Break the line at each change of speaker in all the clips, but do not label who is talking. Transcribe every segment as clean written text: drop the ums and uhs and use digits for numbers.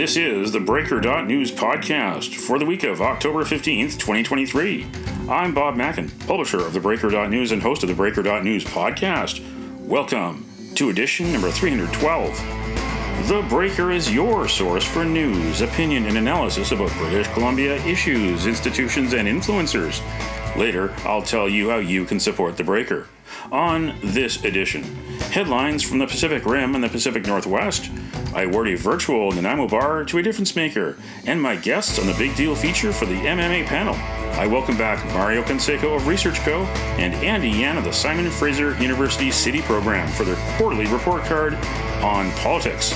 This is the Breaker.News podcast for the week of October 15th, 2023. I'm Bob Mackin, publisher of the Breaker.News and host of the Breaker.News podcast. Welcome to edition number 312. The Breaker is your source for news, opinion, and analysis about British Columbia issues, institutions, and influencers. Later, I'll tell you how you can support the Breaker. On this edition, headlines from the Pacific Rim and the Pacific Northwest, I award a virtual Nanaimo bar to a difference maker, and my guests on the Big Deal feature for the MMA panel. I welcome back Mario Canseco of Research Co. and Andy Yan of the Simon Fraser University City Program for their quarterly report card on politics.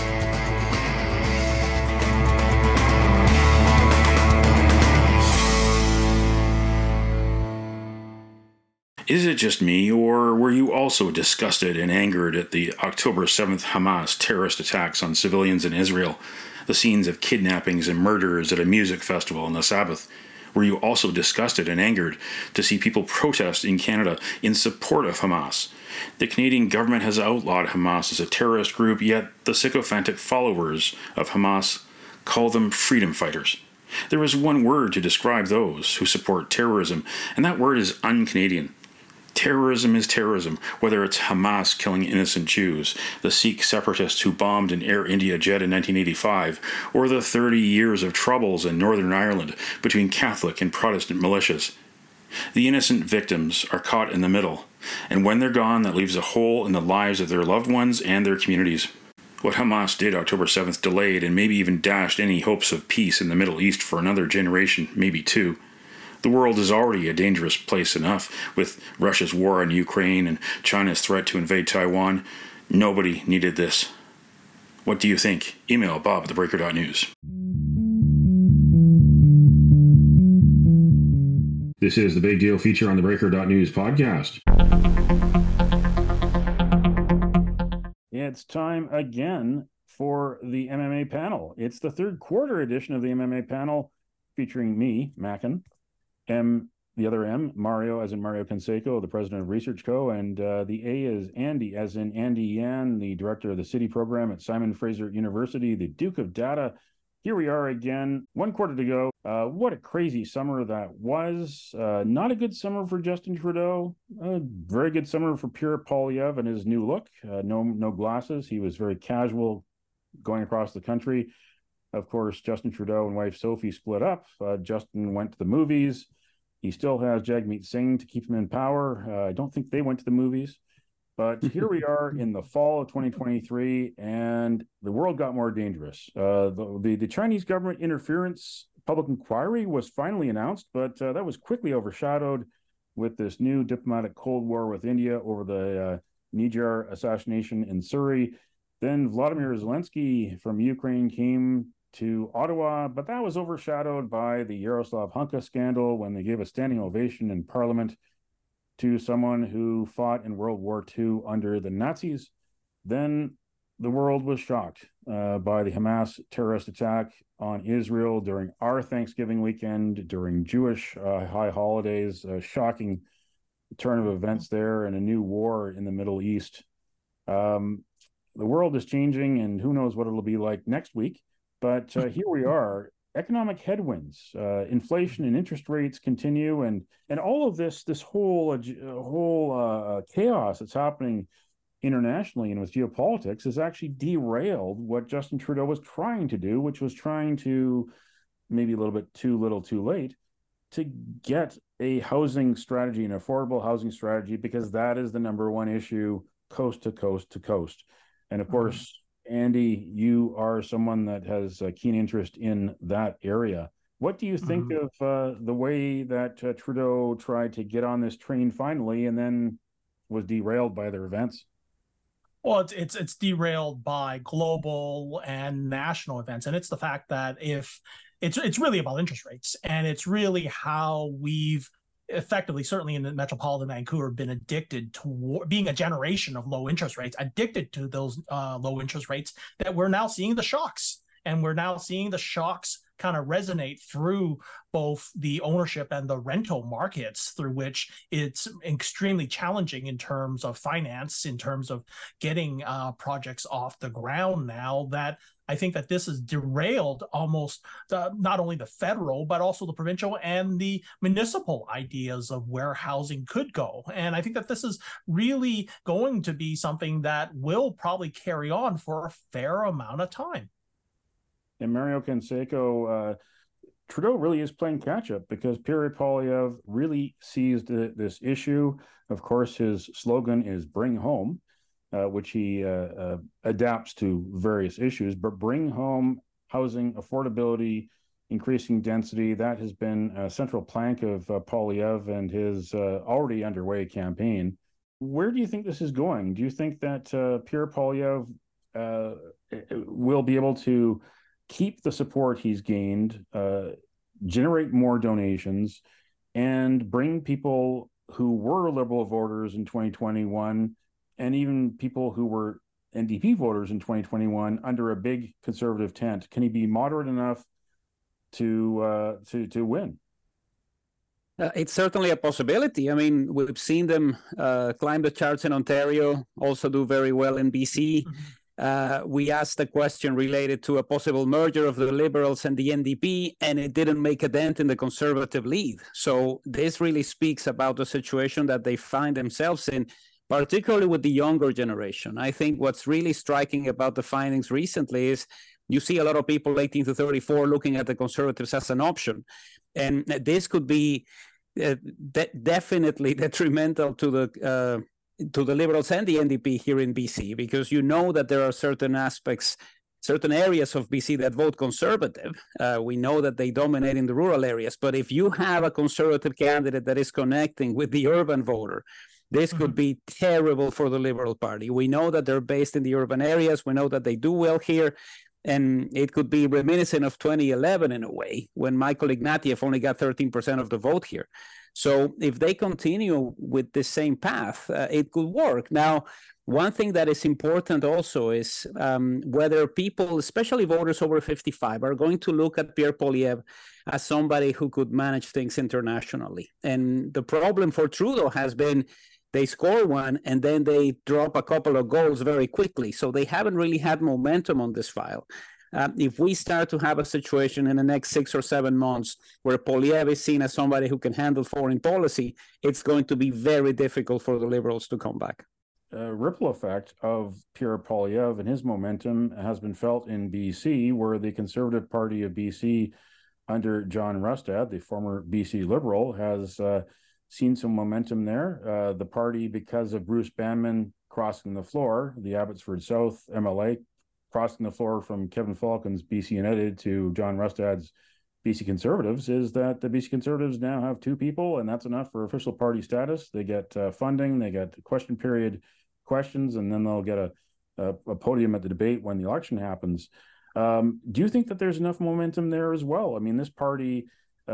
Is it just me, or were you also disgusted and angered at the October 7th Hamas terrorist attacks on civilians in Israel, the scenes of kidnappings and murders at a music festival on the Sabbath? Were you also disgusted and angered to see people protest in Canada in support of Hamas? The Canadian government has outlawed Hamas as a terrorist group, yet the sycophantic followers of Hamas call them freedom fighters. There is one word to describe those who support terrorism, and that word is un-Canadian. Terrorism is terrorism, whether it's Hamas killing innocent Jews, the Sikh separatists who bombed an Air India jet in 1985, or the 30 years of troubles in Northern Ireland between Catholic and Protestant militias. The innocent victims are caught in the middle, and when they're gone, that leaves a hole in the lives of their loved ones and their communities. What Hamas did October 7th delayed and maybe even dashed any hopes of peace in the Middle East for another generation, maybe two. The world is already a dangerous place enough, with Russia's war on Ukraine and China's threat to invade Taiwan. Nobody needed this. What do you think? Email bob@thebreaker.news. This is the Big Deal feature on the Breaker.News podcast. It's time again for the MMA panel. It's the third quarter edition of the MMA panel featuring me, Mackin, M, the other M, Mario, as in Mario Canseco, the president of Research Co., and the A is Andy, as in Andy Yan, the director of the City Program at Simon Fraser University, the Duke of Data. Here we are again, one quarter to go. What a crazy summer that was. Not a good summer for Justin Trudeau. A very good summer for Pierre Poilievre and his new look. No glasses. He was very casual going across the country. Of course, Justin Trudeau and wife Sophie split up. Justin went to the movies. He still has Jagmeet Singh to keep him in power. I don't think they went to the movies. But here we are in the fall of 2023, and the world got more dangerous. The Chinese government interference public inquiry was finally announced, but that was quickly overshadowed with this new diplomatic Cold War with India over the Niger assassination in Surrey. Then Vladimir Zelensky from Ukraine came to Ottawa, but that was overshadowed by the Yaroslav Hunka scandal when they gave a standing ovation in Parliament to someone who fought in World War II under the Nazis. Then the world was shocked by the Hamas terrorist attack on Israel during our Thanksgiving weekend, during Jewish high holidays, a shocking turn of events there, and a new war in the Middle East. The world is changing, and who knows what it'll be like next week. But here we are, economic headwinds, inflation and interest rates continue, and all of this whole chaos that's happening internationally and with geopolitics has actually derailed what Justin Trudeau was trying to do, which was trying to, maybe a little bit too little too late, to get a housing strategy, an affordable housing strategy, because that is the number one issue coast to coast to coast. And of course, Andy, you are someone that has a keen interest in that area. What do you think of the way that Trudeau tried to get on this train finally and then was derailed by other events?
Well, it's derailed by global and national events, and it's the fact that if it's really about interest rates, and it's really how we've effectively, certainly in the metropolitan Vancouver, been addicted to being a generation of low interest rates, addicted to those low interest rates, that we're now seeing the shocks. And we're now seeing the shocks kind of resonate through both the ownership and the rental markets, through which it's extremely challenging in terms of finance, in terms of getting projects off the ground now, that I think that this has derailed almost not only the federal, but also the provincial and the municipal ideas of where housing could go. And I think that this is really going to be something that will probably carry on for a fair amount of time.
And Mario Canseco, Trudeau really is playing catch up because Pierre Poilievre really sees this issue. Of course, his slogan is "Bring Home," which he adapts to various issues, but bring home housing affordability, increasing density. That has been a central plank of Poilievre and his already underway campaign. Where do you think this is going? Do you think that Pierre Poilievre will be able to keep the support he's gained, generate more donations, and bring people who were Liberal voters in 2021 and even people who were NDP voters in 2021 under a big Conservative tent? Can he be moderate enough to win?
It's certainly a possibility. I mean, we've seen them climb the charts in Ontario, also do very well in BC. We asked a question related to a possible merger of the Liberals and the NDP, and it didn't make a dent in the Conservative lead. So this really speaks about the situation that they find themselves in, particularly with the younger generation. I think what's really striking about the findings recently is you see a lot of people 18 to 34 looking at the Conservatives as an option. And this could be definitely detrimental to the Liberals and the NDP here in BC, because you know that there are certain aspects, certain areas of BC that vote Conservative. We know that they dominate in the rural areas, but if you have a Conservative candidate that is connecting with the urban voter, this could be terrible for the Liberal Party. We know that they're based in the urban areas. We know that they do well here. And it could be reminiscent of 2011 in a way, when Michael Ignatieff only got 13% of the vote here. So if they continue with the same path, it could work. Now, one thing that is important also is whether people, especially voters over 55, are going to look at Pierre Poilievre as somebody who could manage things internationally. And the problem for Trudeau has been they score one and then they drop a couple of goals very quickly. So they haven't really had momentum on this file. If we start to have a situation in the next 6 or 7 months where Poilievre is seen as somebody who can handle foreign policy, it's going to be very difficult for the Liberals to come back.
Ripple effect of Pierre Poilievre and his momentum has been felt in BC, where the Conservative Party of BC under John Rustad, the former BC Liberal, has seen some momentum there. The party, because of Bruce Banman crossing the floor, the Abbotsford South MLA crossing the floor from Kevin Falcon's BC United to John Rustad's BC Conservatives, is that the BC Conservatives now have 2 people, and that's enough for official party status. They get funding, they get question period questions, and then they'll get a podium at the debate when the election happens. Do you think that there's enough momentum there as well? I mean, this party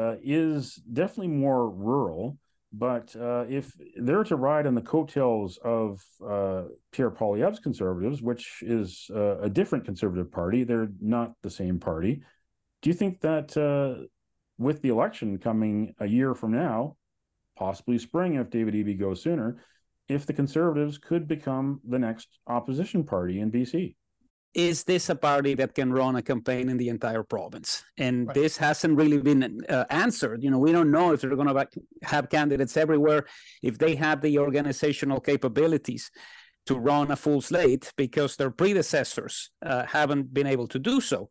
is definitely more rural, but if they're to ride on the coattails of Pierre Poilievre's Conservatives, which is a different Conservative party, they're not the same party. Do you think that with the election coming a year from now, possibly spring if David Eby goes sooner, if the Conservatives could become the next opposition party in BC?
Is this a party that can run a campaign in the entire province? And this hasn't really been answered. You know, we don't know if they're going to have candidates everywhere, if they have the organizational capabilities to run a full slate, because their predecessors haven't been able to do so.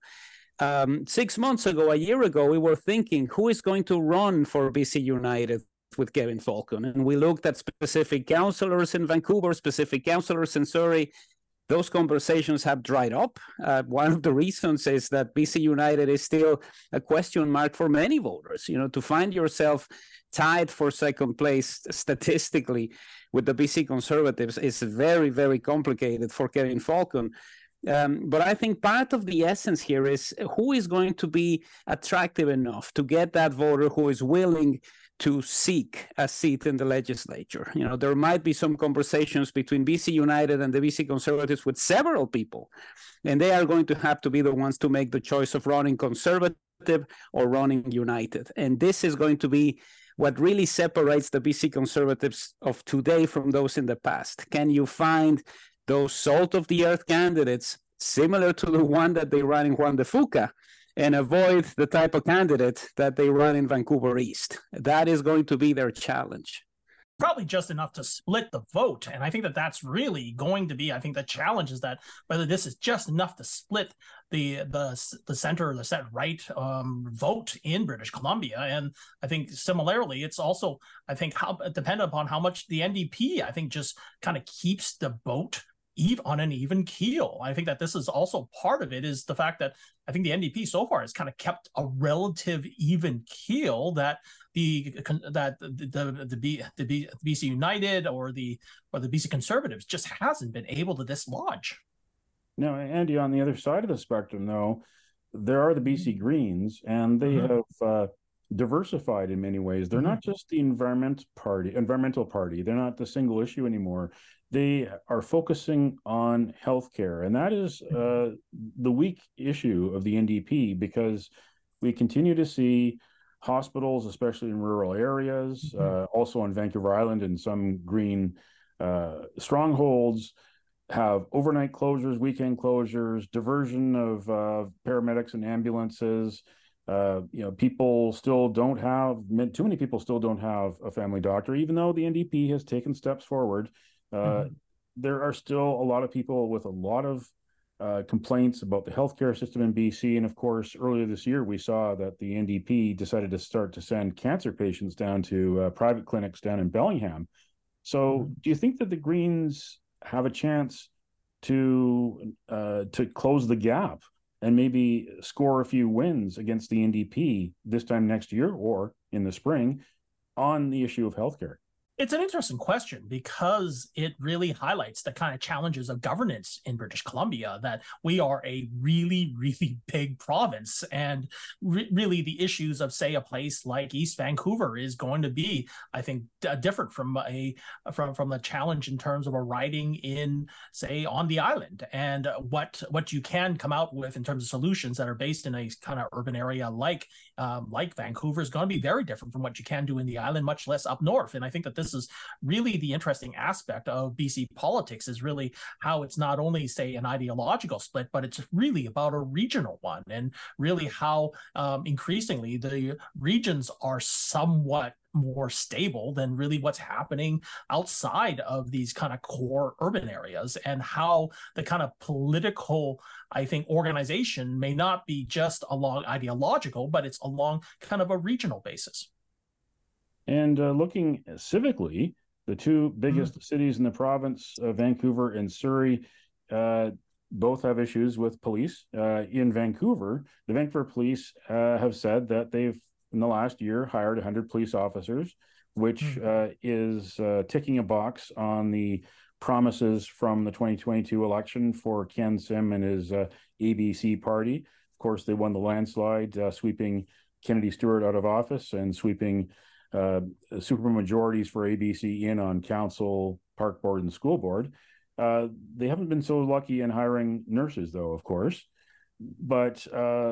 6 months ago, a year ago, we were thinking, who is going to run for BC United with Kevin Falcon? And we looked at specific councillors in Vancouver, specific councillors in Surrey. Those conversations have dried up. One of the reasons is that BC United is still a question mark for many voters. You know, to find yourself tied for second place statistically with the BC Conservatives is very, very complicated for Kevin Falcon. But I think part of the essence here is who is going to be attractive enough to get that voter who is willing to seek a seat in the legislature. You know, there might be some conversations between BC United and the BC Conservatives with several people, and they are going to have to be the ones to make the choice of running Conservative or running United. And this is going to be what really separates the BC Conservatives of today from those in the past. Can you find those salt-of-the-earth candidates, similar to the one that they run in Juan de Fuca, and avoid the type of candidate that they run in Vancouver East. That is going to be their challenge.
Probably just enough to split the vote. And I think that that's really going to be, I think the challenge is that whether this is just enough to split the center or the center right vote in British Columbia. And I think similarly, it's also, I think, how dependent upon how much the NDP, I think, just kind of keeps the vote on an even keel. I think that this is also part of it, is the fact that I think the NDP so far has kind of kept a relative even keel, that the BC United or the BC Conservatives just hasn't been able to dislodge.
Now, Andy, on the other side of the spectrum, though, there are the BC Greens, and they have diversified in many ways. They're not just the environmental party. They're not the single issue anymore. They are focusing on healthcare, and that is the weak issue of the NDP, because we continue to see hospitals, especially in rural areas, also on Vancouver Island and some green strongholds, have overnight closures, weekend closures, diversion of paramedics and ambulances. People still don't have, too many people still don't have a family doctor, even though the NDP has taken steps forward. There are still a lot of people with a lot of complaints about the healthcare system in BC. And of course, earlier this year, we saw that the NDP decided to start to send cancer patients down to private clinics down in Bellingham. So do you think that the Greens have a chance to close the gap and maybe score a few wins against the NDP this time next year or in the spring on the issue of healthcare?
It's an interesting question, because it really highlights the kind of challenges of governance in British Columbia, that we are a really, really big province. And really the issues of, say, a place like East Vancouver is going to be, I think, different from the challenge in terms of a riding in, say, on the island. And what you can come out with in terms of solutions that are based in a kind of urban area like Vancouver is going to be very different from what you can do in the island, much less up north. And I think that this is really the interesting aspect of BC politics, is really how it's not only, say, an ideological split, but it's really about a regional one, and really how increasingly the regions are somewhat more stable than really what's happening outside of these kind of core urban areas, and how the kind of political, I think, organization may not be just along ideological, but it's along kind of a regional basis.
And looking civically, the two biggest cities in the province, Vancouver and Surrey, both have issues with police. In Vancouver, the Vancouver police have said that they've, in the last year, hired 100 police officers, which is ticking a box on the promises from the 2022 election for Ken Sim and his ABC party. Of course, they won the landslide, sweeping Kennedy Stewart out of office and sweeping super majorities for ABC in on council, park board, and school board. They haven't been so lucky in hiring nurses, though, of course. But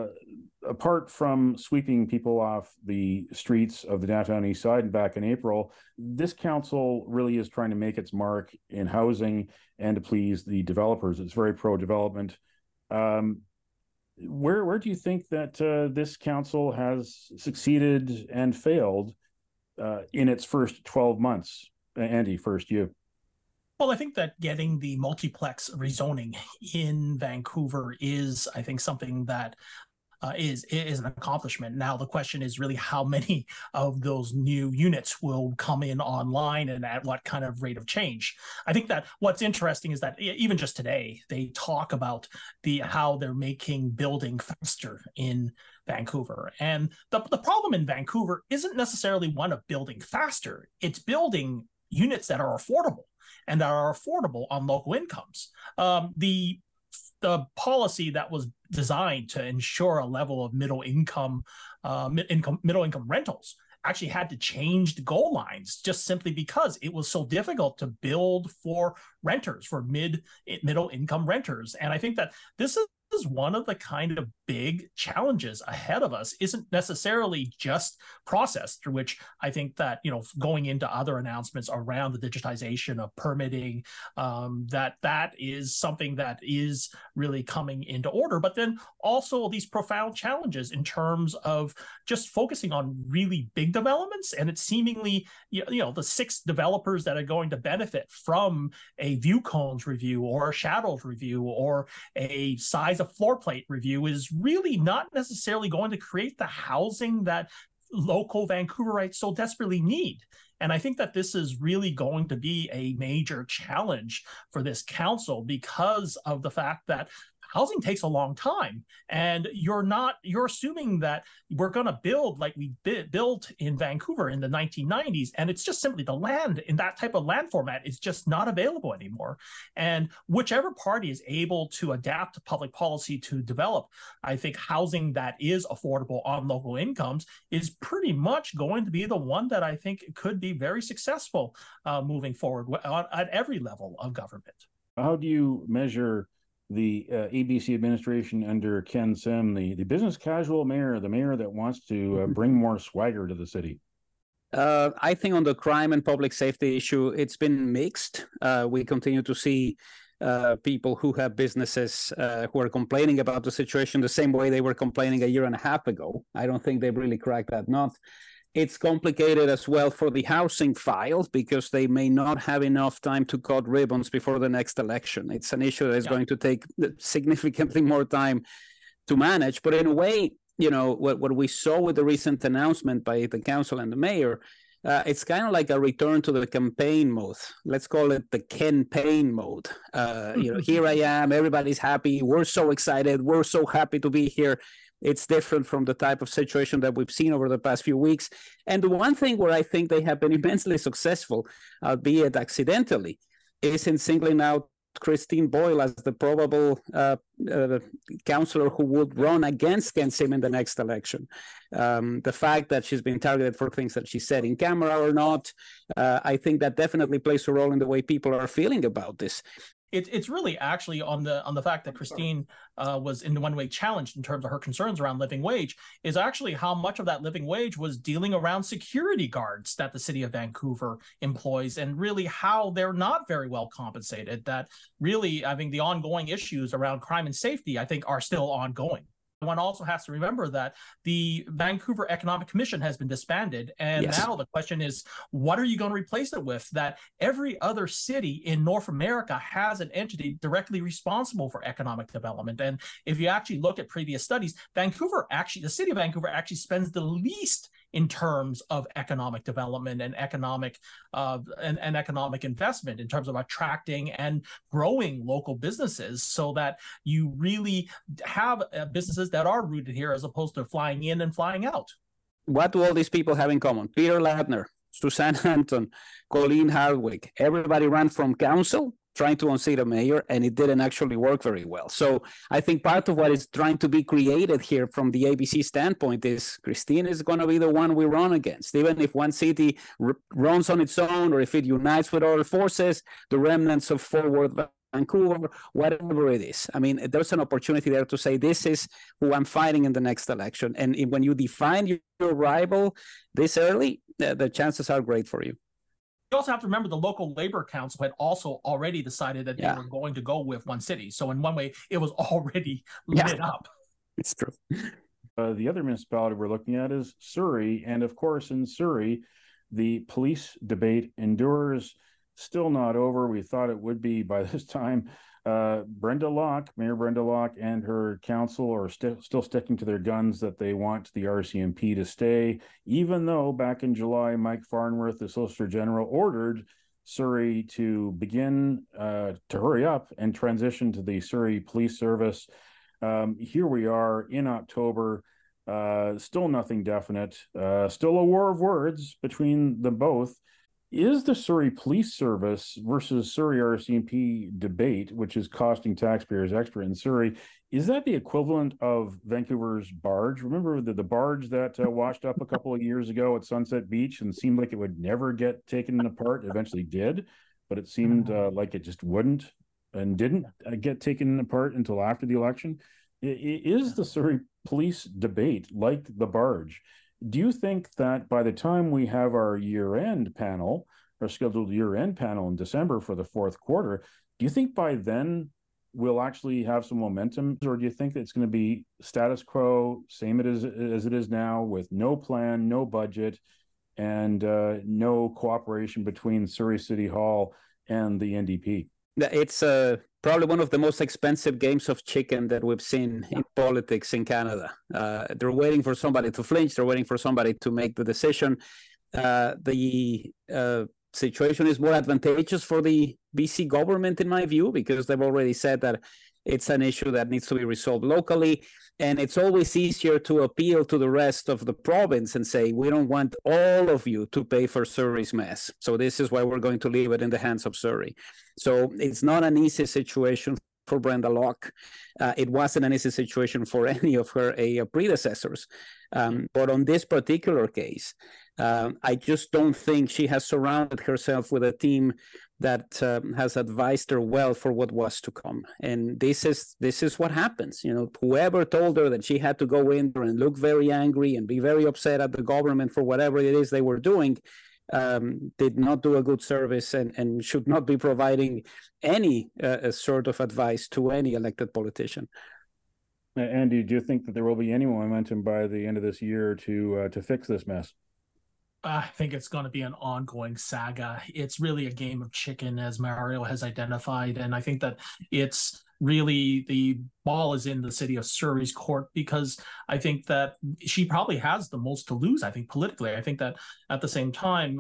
apart from sweeping people off the streets of the downtown east side back in April, this council really is trying to make its mark in housing and to please the developers. It's very pro-development. Where do you think that this council has succeeded and failed in its first 12 months? Andy, first you.
Well, I think that getting the multiplex rezoning in Vancouver is, I think, something that is an accomplishment. Now, the question is really how many of those new units will come in online and at what kind of rate of change. I think that what's interesting is that even just today, they talk about how they're making building faster in Vancouver. And the problem in Vancouver isn't necessarily one of building faster. It's building units that are affordable, and that are affordable on local incomes. The policy that was designed to ensure a level of middle income rentals actually had to change the goal lines, just simply because it was so difficult to build for renters, for middle income renters. And I think that this is is one of the kind of big challenges ahead of us. Isn't necessarily just process, through which I think that, going into other announcements around the digitization of permitting, that is something that is really coming into order, but then also these profound challenges in terms of just focusing on really big developments. And it's seemingly, the 6 developers that are going to benefit from a view cones review or a shadows review or a size of floor plate review is really not necessarily going to create the housing that local Vancouverites so desperately need. And I think that this is really going to be a major challenge for this council because of the fact that housing takes a long time, and you're assuming that we're going to build like we built in Vancouver in the 1990s, and it's just simply the land in that type of land format is just not available anymore. And whichever party is able to adapt to public policy to develop, I think, housing that is affordable on local incomes is pretty much going to be the one that I think could be very successful moving forward at every level of government.
How do you measure the ABC administration under Ken Sim, the business casual mayor, the mayor that wants to bring more swagger to the city?
I think on the crime and public safety issue, it's been mixed. We continue to see people who have businesses who are complaining about the situation the same way they were complaining a year and a half ago. I don't think they've really cracked that nut. It's complicated as well for the housing file because they may not have enough time to cut ribbons before the next election. It's an issue that is going to take significantly more time to manage. But in a way, what we saw with the recent announcement by the council and the mayor, it's kind of like a return to the campaign mode. Let's call it the campaign mode. Here I am, everybody's happy. We're so excited. We're so happy to be here. It's different from the type of situation that we've seen over the past few weeks. And the one thing where I think they have been immensely successful, albeit accidentally, is in singling out Christine Boyle as the probable councillor who would run against Ken Sim in the next election. The fact that she's been targeted for things that she said in camera or not, I think that definitely plays a role in the way people are feeling about this.
It's really actually on the fact that Christine was in one way challenged in terms of her concerns around living wage is actually how much of that living wage was dealing around security guards that the city of Vancouver employs, and really how they're not very well compensated. That really, I think the ongoing issues around crime and safety, I think, are still ongoing. One also has to remember that the Vancouver Economic Commission has been disbanded. And now the question is, what are you going to replace it with? That every other city in North America has an entity directly responsible for economic development. And if you actually look at previous studies, the city of Vancouver actually spends the least in terms of economic development and economic investment in terms of attracting and growing local businesses, so that you really have businesses that are rooted here as opposed to flying in and flying out.
What do all these people have in common? Peter Ladner, Suzanne Hampton, Colleen Hardwick, everybody ran from council trying to unseat a mayor, and it didn't actually work very well. So I think part of what is trying to be created here from the ABC standpoint is Christine is going to be the one we run against. Even if one city runs on its own, or if it unites with other forces, the remnants of Forward Vancouver, whatever it is. I mean, there's an opportunity there to say, this is who I'm fighting in the next election. And when you define your rival this early, the chances are great for you.
You also have to remember the local labor council had also already decided that they were going to go with one city. So in one way, it was already lit up.
It's true.
The other municipality we're looking at is Surrey. And of course, in Surrey, the police debate endures. Still not over. We thought it would be by this time. Mayor Brenda Locke and her council are still sticking to their guns that they want the RCMP to stay, even though back in July, Mike Farnworth, the Solicitor General, ordered Surrey to begin to hurry up and transition to the Surrey Police Service. Here we are in October, still nothing definite, still a war of words between them both. Is the Surrey Police Service versus Surrey RCMP debate, which is costing taxpayers extra in Surrey, is that the equivalent of Vancouver's barge? Remember the barge that washed up a couple of years ago at Sunset Beach and seemed like it would never get taken apart? It eventually did, but it seemed like it just wouldn't. and didn't get taken apart until after the election. Is the Surrey police debate like the barge? Do you think that by the time we have our year-end panel, our scheduled year-end panel in December for the fourth quarter, do you think by then we'll actually have some momentum, or do you think that it's going to be status quo, same as it is now, with no plan, no budget, and no cooperation between Surrey City Hall and the NDP?
It's probably one of the most expensive games of chicken that we've seen in politics in Canada. They're waiting for somebody to flinch. They're waiting for somebody to make the decision. The situation is more advantageous for the BC government, in my view, because they've already said that it's an issue that needs to be resolved locally. And it's always easier to appeal to the rest of the province and say, we don't want all of you to pay for Surrey's mess. So this is why we're going to leave it in the hands of Surrey. So it's not an easy situation for Brenda Locke. It wasn't an easy situation for any of her predecessors. But on this particular case, I just don't think she has surrounded herself with a team that has advised her well for what was to come. And this is what happens. You know, whoever told her that she had to go in there and look very angry and be very upset at the government for whatever it is they were doing, did not do a good service and should not be providing any sort of advice to any elected politician.
Andy, do you think that there will be any momentum by the end of this year to fix this mess?
I think it's going to be an ongoing saga. It's really a game of chicken, as Mario has identified. And I think that it's really, the ball is in the city of Surrey's court, because I think that she probably has the most to lose, I think, politically. I think that at the same time,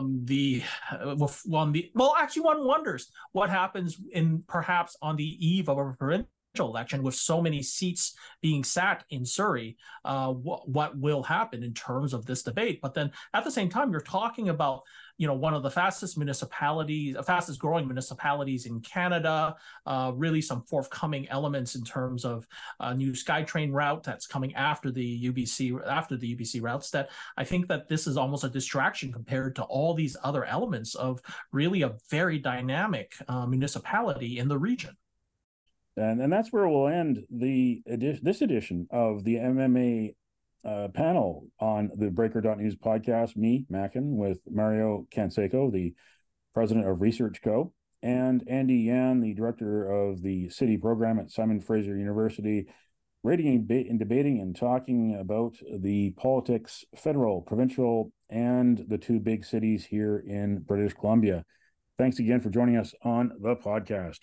one wonders what happens perhaps on the eve of a provincial election with so many seats being sat in Surrey, what will happen in terms of this debate. But then at the same time, you're talking about, you know, one of the fastest growing municipalities in Canada, really some forthcoming elements in terms of a new SkyTrain route that's coming after the UBC routes, that I think that this is almost a distraction compared to all these other elements of really a very dynamic municipality in the region.
And that's where we'll end this edition of the MMA panel on the Breaker.News podcast. Me, Mackin, with Mario Canseco, the president of Research Co., and Andy Yan, the director of the city program at Simon Fraser University, rating and debating and talking about the politics, federal, provincial, and the two big cities here in British Columbia. Thanks again for joining us on the podcast.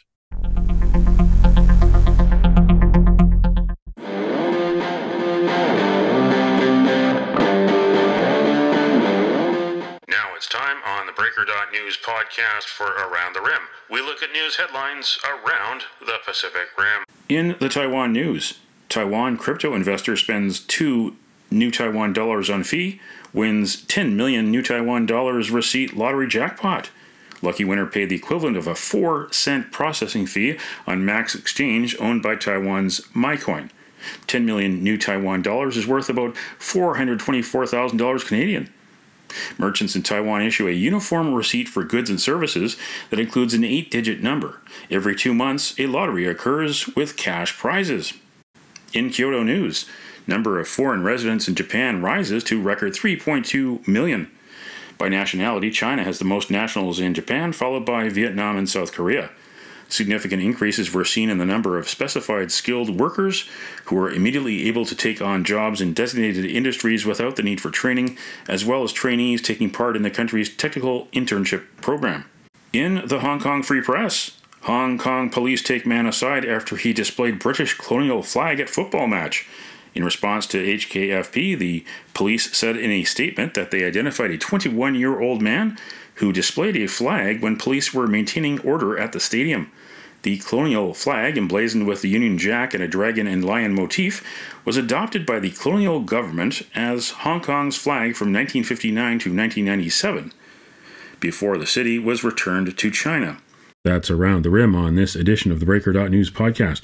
It's time on the Breaker.News podcast for Around the Rim. We look at news headlines around the Pacific Rim. In the Taiwan news, Taiwan crypto investor spends 2 new Taiwan dollars on fee, wins 10 million new Taiwan dollars receipt lottery jackpot. Lucky winner paid the equivalent of a 4-cent processing fee on Max Exchange, owned by Taiwan's MyCoin. 10 million new Taiwan dollars is worth about $424,000 Canadian. Merchants in Taiwan issue a uniform receipt for goods and services that includes an 8-digit number. Every 2 months, a lottery occurs with cash prizes. In Kyoto news, number of foreign residents in Japan rises to record 3.2 million. By nationality, China has the most nationals in Japan, followed by Vietnam and South Korea. Significant increases were seen in the number of specified skilled workers who were immediately able to take on jobs in designated industries without the need for training, as well as trainees taking part in the country's technical internship program. In the Hong Kong Free Press, Hong Kong police take man aside after he displayed British colonial flag at football match. In response to HKFP, the police said in a statement that they identified a 21-year-old man who displayed a flag when police were maintaining order at the stadium. The colonial flag, emblazoned with the Union Jack and a dragon and lion motif, was adopted by the colonial government as Hong Kong's flag from 1959 to 1997, before the city was returned to China. That's Around the Rim on this edition of the Breaker.News podcast.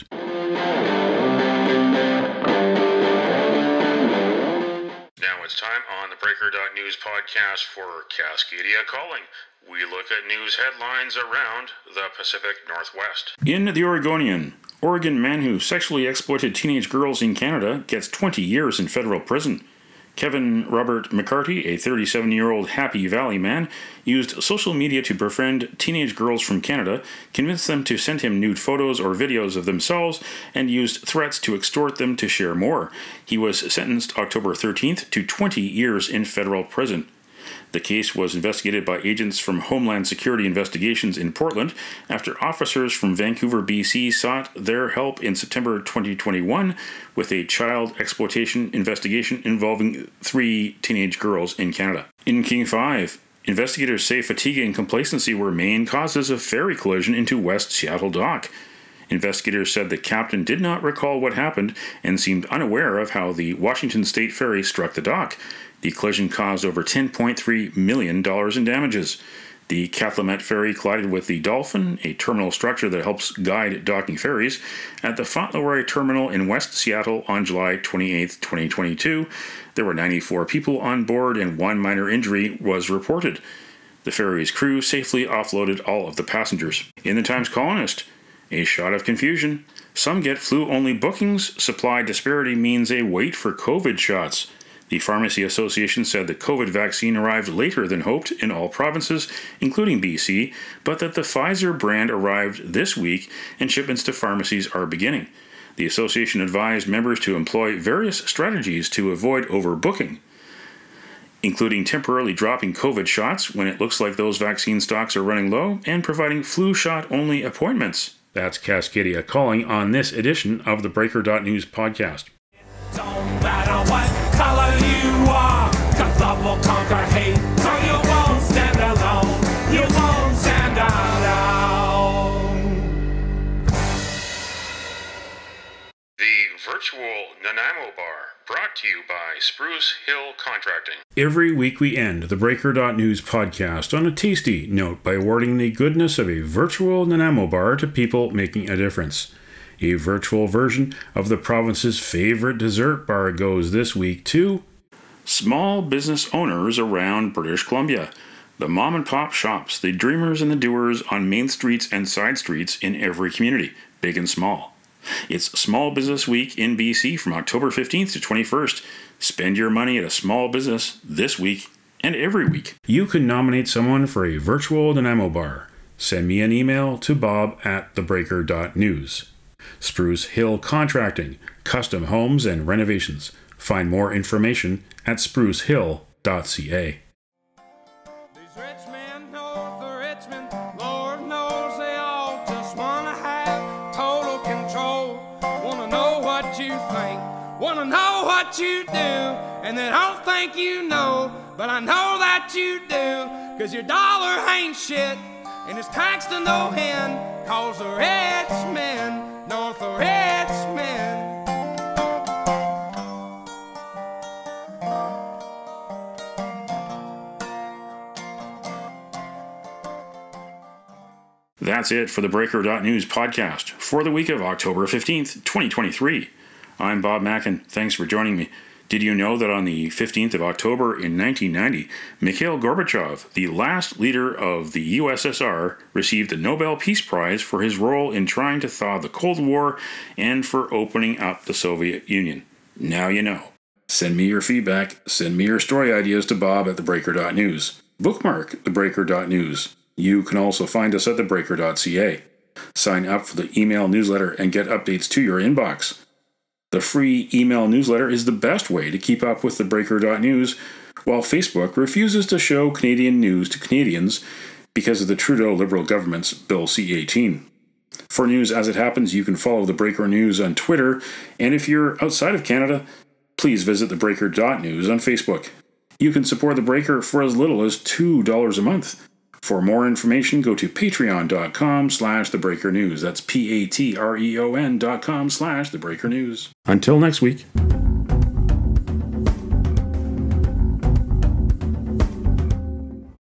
Now it's time on the Breaker Breaker.News podcast for Cascadia Calling. We look at news headlines around the Pacific Northwest. In the Oregonian, Oregon man who sexually exploited teenage girls in Canada gets 20 years in federal prison. Kevin Robert McCarty, a 37-year-old Happy Valley man, used social media to befriend teenage girls from Canada, convinced them to send him nude photos or videos of themselves, and used threats to extort them to share more. He was sentenced October 13th to 20 years in federal prison. The case was investigated by agents from Homeland Security Investigations in Portland after officers from Vancouver, BC sought their help in September 2021 with a child exploitation investigation involving 3 teenage girls in Canada. In King 5, investigators say fatigue and complacency were main causes of ferry collision into West Seattle Dock. Investigators said the captain did not recall what happened and seemed unaware of how the Washington State Ferry struck the dock. The collision caused over $10.3 million in damages. The Cathlamet Ferry collided with the Dolphin, a terminal structure that helps guide docking ferries, at the Fauntleroy Terminal in West Seattle on July 28, 2022. There were 94 people on board and 1 minor injury was reported. The ferry's crew safely offloaded all of the passengers. In the Times-Colonist, a shot of confusion. Some get flu-only bookings. Supply disparity means a wait for COVID shots. The Pharmacy Association said the COVID vaccine arrived later than hoped in all provinces, including BC, but that the Pfizer brand arrived this week and shipments to pharmacies are beginning. The association advised members to employ various strategies to avoid overbooking, including temporarily dropping COVID shots when it looks like those vaccine stocks are running low and providing flu shot-only appointments. That's Cascadia Calling on this edition of the Breaker.News podcast.
Don't matter what color you are, 'cause love will conquer hate, so you won't stand alone, you won't stand alone.
The virtual Nanaimo Bar, brought to you by Spruce Hill Contracting. Every week we end the Breaker.News podcast on a tasty note by awarding the goodness of a virtual Nanaimo Bar to people making a difference. A virtual version of the province's favorite dessert bar goes this week to small business owners around British Columbia. The mom and pop shops, the dreamers and the doers on main streets and side streets in every community, big and small. It's Small Business Week in BC from October 15th to 21st. Spend your money at a small business this week and every week. You can nominate someone for a virtual Nanaimo Bar. Send me an email to bob@thebreaker.news. Spruce Hill Contracting, custom homes and renovations. Find more information at sprucehill.ca.
These rich men north of Richmond, Lord knows they all just wanna have total control. Wanna know what you think, wanna know what you do, and they don't think you know, but I know that you do, 'cause your dollar ain't shit, and it's taxed to no end, 'cause the rich men north of Richmond.
That's it for the Breaker.News podcast for the week of October 15th, 2023. I'm Bob Mackin. Thanks for joining me. Did you know that on the 15th of October in 1990, Mikhail Gorbachev, the last leader of the USSR, received the Nobel Peace Prize for his role in trying to thaw the Cold War and for opening up the Soviet Union? Now you know. Send me your feedback. Send me your story ideas to bob@thebreaker.news. Bookmark thebreaker.news. You can also find us at thebreaker.ca. Sign up for the email newsletter and get updates to your inbox. The free email newsletter is the best way to keep up with the Breaker.News, while Facebook refuses to show Canadian news to Canadians because of the Trudeau Liberal government's Bill C-18. For news as it happens, you can follow the Breaker News on Twitter, and if you're outside of Canada, please visit the Breaker.News on Facebook. You can support the Breaker for as little as $2 a month. For more information, go to patreon.com/thebreakernews. That's patreon.com/thebreakernews. Until next week.